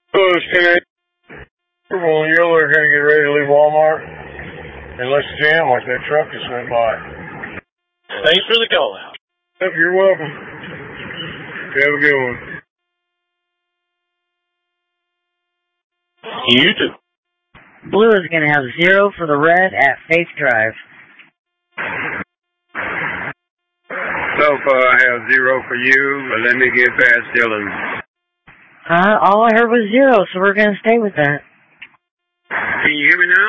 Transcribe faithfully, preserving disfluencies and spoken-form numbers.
Hello, Skinny. Well, you're going to get ready to leave Walmart. And let's jam like that truck just went by. Thanks for the call out. Yep, you're welcome. Have a good one. You too. Blue is going to have zero for the red at Faith Drive. So far, I have zero for you, but let me get past Dylan. Uh, all I heard was zero, so we're going to stay with that. Can you hear me now?